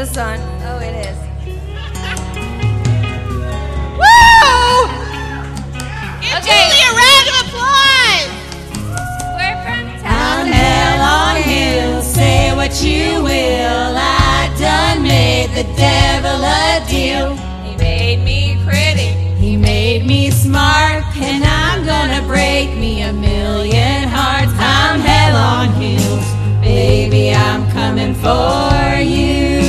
song. Oh, it is. Woo! Give Julie a round of applause. We're from I'm hell on hill, say what you will. I done made the devil a deal. He made me pretty. He made me smart, and I'm gonna break me a million hearts. I'm hell on heels, baby, I'm coming for you.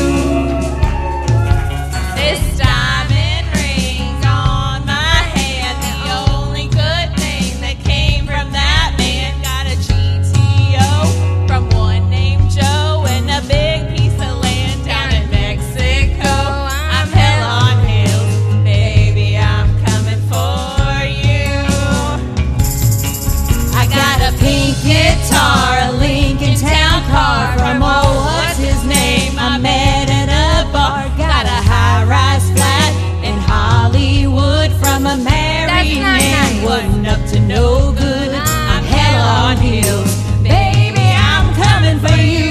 This diamond ring's on my hand. The only good thing that came from that man. Got a GTO from one named Joe and a big piece of land down in Mexico. I'm hell on heels, baby, I'm coming for you. I got a pink guitar, a Lincoln Town car from what's his name I met at a bar. Got a high-rise flat in Hollywood from a married man. Wasn't up to no good. I'm hell on heels, baby, I'm coming for you.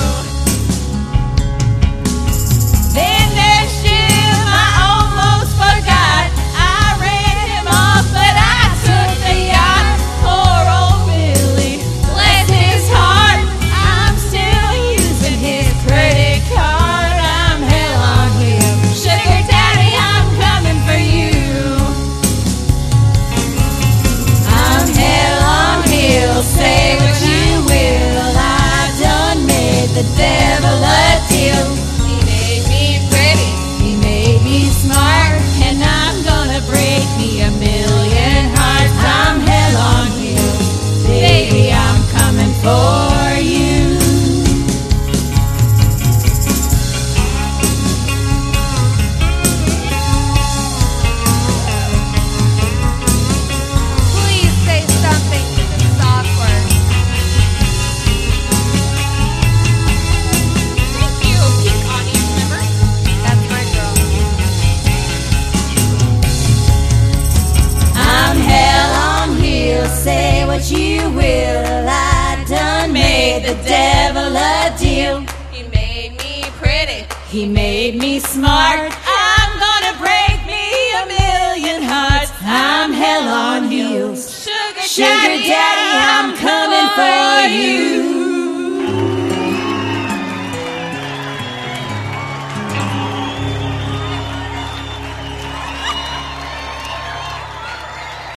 Then there's Jim, I almost forgot. I ran him off, but I took the yacht. Poor old Billy, bless his heart. I'm still using his credit card. I'm hell on him, sugar daddy, I'm coming for you. I'm hell on hill, say what you will. I done made the devil a deal. He made me pretty. He made me smart, and I'm gonna break me a million hearts. I'm hell on heels, baby, I'm coming for you. Please say something. This is awkward. Thank you, Pink audience member. That's my girl. I'm hell on heels, say what you will. I done made the devil a deal. He made me pretty. He made me smart. I'm gonna break me a million hearts. I'm hell on heels, Sugar sugar daddy,